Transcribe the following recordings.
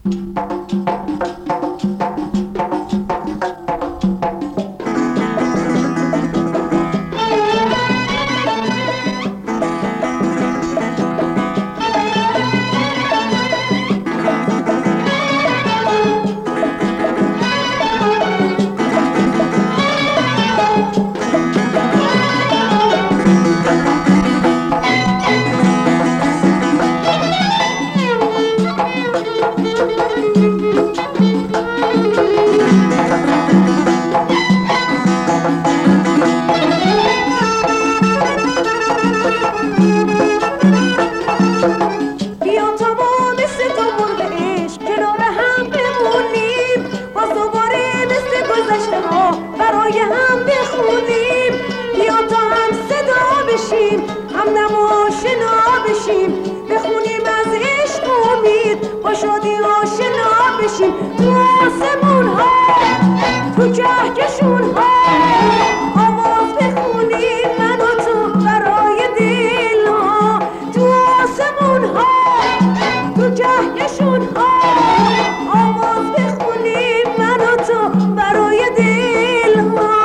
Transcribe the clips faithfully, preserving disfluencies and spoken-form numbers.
برای هم بخونیم، بیا تا هم صدا بشیم، هم نم آشنا بشیم، بخونیم از عشق امید، با شادی آشنا بشیم. تو آسمون ها، تو کهکشون ها، آواز بخونیم من و تو برای دل ها. تو آسمون ها، تو کهکشون ها، آواز بخونیم من و تو برای دل ها.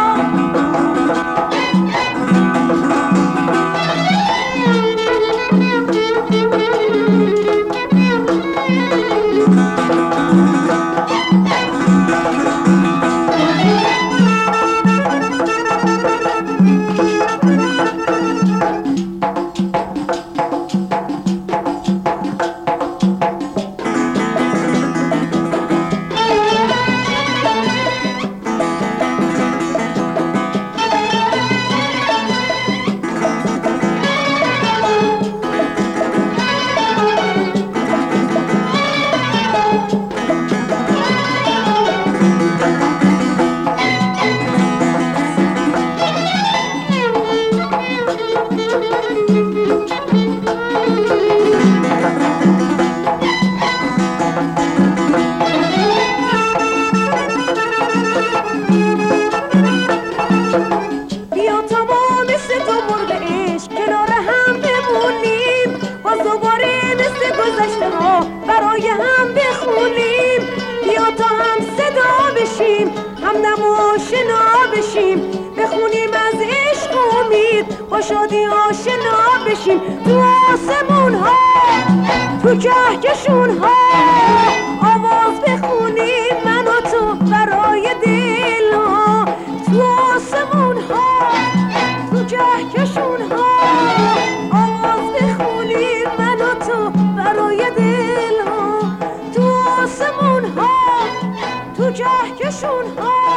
برای هم بخونیم، بیا تا هم صدا بشیم، هم نم آشنا بشیم، بخونیم از عشق امید، با شادی آشنا بشیم. تو آسمون ها، تو کهکشون ها، آواز بخونیم من و تو برای دل ها. تو آسمون ها، تو کهکشون ها، آواز بخونیم من و تو برای دل ها. تو آسمون ها، تو کهکشون ها،